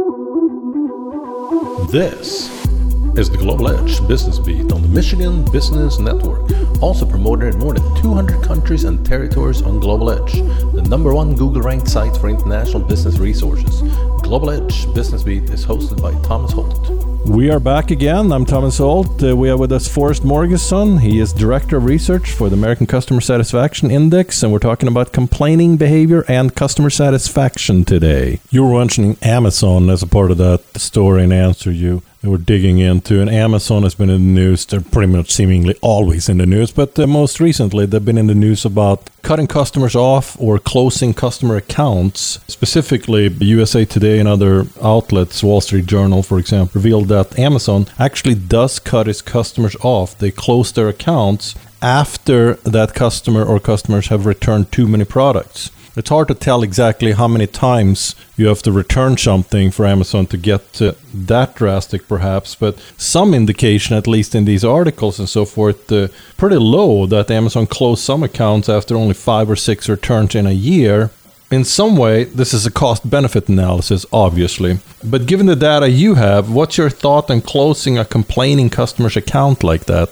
This is the Global Edge Business Beat on the Michigan Business Network, also promoted in more than 200 countries and territories on Global Edge, the #1 Google-ranked site for international business resources. Global Edge Business Beat is hosted by Thomas Holt. We are back again. I'm Thomas Holt. We have with us Forrest Morgeson. He is Director of Research for the American Customer Satisfaction Index, and we're talking about complaining behavior and customer satisfaction today. You were mentioning Amazon as a part of that story and answer you were digging into, and Amazon has been in the news. They're pretty much seemingly always in the news, but most recently they've been in the news about cutting customers off or closing customer accounts. Specifically, USA Today and other outlets, Wall Street Journal, for example, revealed that Amazon actually does cut its customers off. They close their accounts after that customer or customers have returned too many products. It's hard to tell exactly how many times you have to return something for Amazon to get that drastic, perhaps, but some indication, at least in these articles and so forth, pretty low that Amazon closed some accounts after only 5 or 6 returns in a year. In some way, this is a cost-benefit analysis, obviously. But given the data you have, what's your thought on closing a complaining customer's account like that?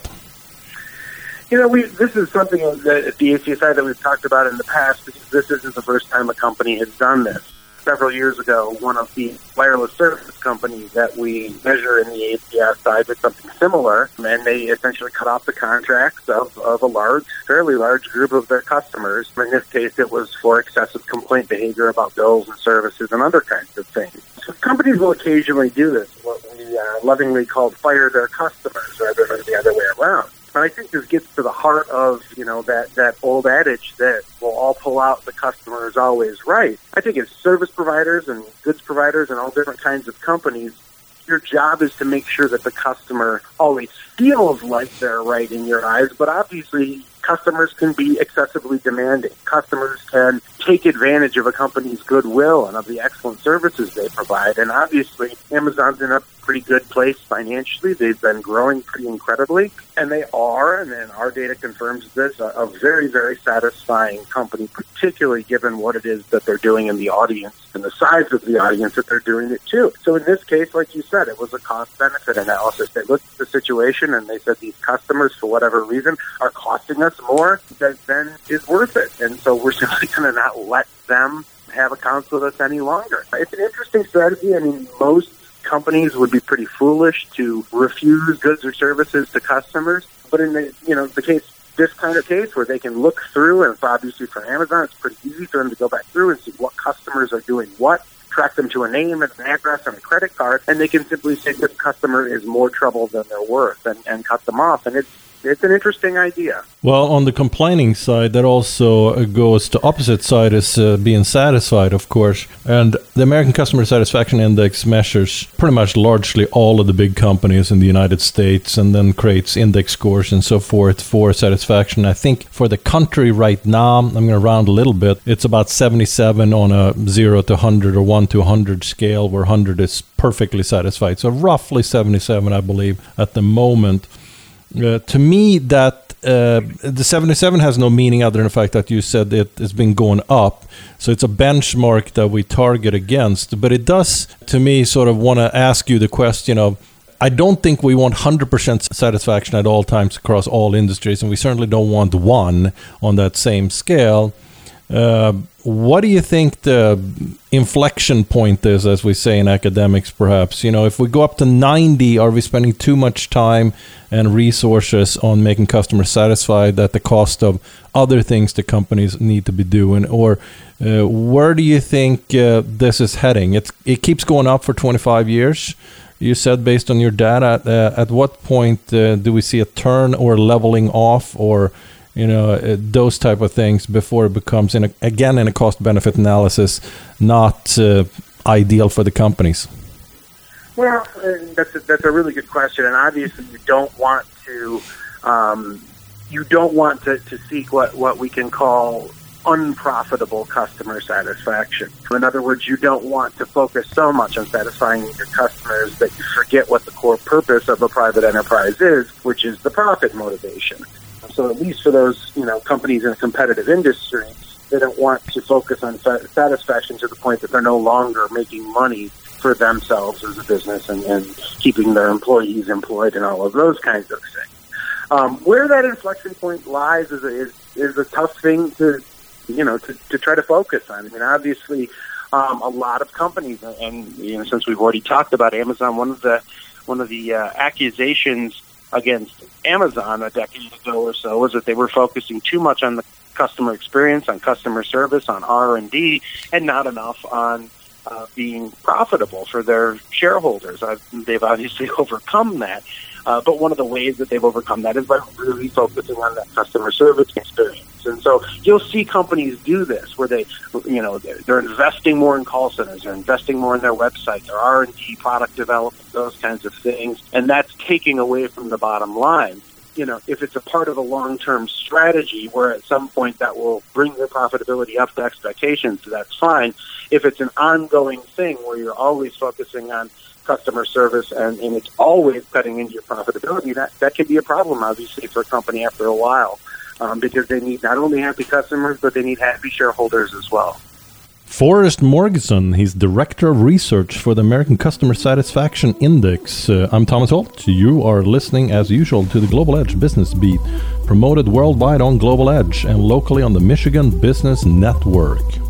You know, this is something that at the ACSI that we've talked about in the past, because this isn't the first time a company has done this. Several years ago, one of the wireless service companies that we measure in the ACSI did something similar, and they essentially cut off the contracts of a fairly large group of their customers. In this case, it was for excessive complaint behavior about bills and services and other kinds of things. So companies will occasionally do this, what we lovingly call fire their customers rather than the other way around. And I think this gets to the heart of, that old adage that we'll all pull out, the customer is always right. I think as service providers and goods providers and all different kinds of companies, your job is to make sure that the customer always feels like they're right in your eyes, but obviously customers can be excessively demanding. Customers can take advantage of a company's goodwill and of the excellent services they provide. And obviously, Amazon's in a pretty good place financially. They've been growing pretty incredibly. And they are, and then our data confirms this, a very, very satisfying company, particularly given what it is that they're doing in the audience and the size of the audience that they're doing it to. So in this case, like you said, it was a cost-benefit analysis. They looked at the situation and they said these customers, for whatever reason, are costing us more than is worth it. And so we're simply going to not let them have accounts with us any longer. It's an interesting strategy. I mean, most companies would be pretty foolish to refuse goods or services to customers. But in this kind of case where they can look through, and obviously for Amazon, it's pretty easy for them to go back through and see what customers are doing what, track them to a name and an address and a credit card, and they can simply say this customer is more trouble than they're worth and cut them off. And it's an interesting idea. Well, on the complaining side, that also goes to opposite side is being satisfied, of course. And the American Customer Satisfaction Index measures pretty much largely all of the big companies in the United States and then creates index scores and so forth for satisfaction. I think for the country right now, I'm going to round a little bit, it's about 77 on a 0 to 100 or 1 to 100 scale, where 100 is perfectly satisfied. So roughly 77, I believe, at the moment. To me, that the 77 has no meaning other than the fact that you said it has been going up. So it's a benchmark that we target against. But it does, to me, sort of want to ask you the question of, I don't think we want 100% satisfaction at all times across all industries, and we certainly don't want 1 on that same scale. What do you think the inflection point is, as we say in academics, perhaps? If we go up to 90, are we spending too much time and resources on making customers satisfied at the cost of other things the companies need to be doing? Or where do you think this is heading? It keeps going up for 25 years. You said based on your data, at what point do we see a turn or leveling off or those type of things before it becomes, in a cost-benefit analysis, not ideal for the companies? Well, that's a really good question, and obviously you don't want to seek what we can call unprofitable customer satisfaction. In other words, you don't want to focus so much on satisfying your customers that you forget what the core purpose of a private enterprise is, which is the profit motivation. So at least for those, companies in a competitive industry, they don't want to focus on satisfaction to the point that they're no longer making money for themselves as a business and keeping their employees employed and all of those kinds of things. Where that inflection point lies is a tough thing to try to focus on. I mean, obviously, a lot of companies, and since we've already talked about Amazon, one of the accusations against Amazon a decade ago or so was that they were focusing too much on the customer experience, on customer service, on R&D, and not enough on being profitable for their shareholders. They've obviously overcome that. But one of the ways that they've overcome that is by really focusing on that customer service experience. And so you'll see companies do this where they're investing more in call centers, they're investing more in their website, their R&D, product development, those kinds of things, and that's taking away from the bottom line. If it's a part of a long-term strategy where at some point that will bring their profitability up to expectations, that's fine. If it's an ongoing thing where you're always focusing on customer service and it's always cutting into your profitability, that can be a problem, obviously, for a company after a while, because they need not only happy customers, but they need happy shareholders as well. Forrest Morgeson, he's Director of Research for the American Customer Satisfaction Index. I'm Thomas Holt. You are listening, as usual, to the Global Edge Business Beat, promoted worldwide on Global Edge and locally on the Michigan Business Network.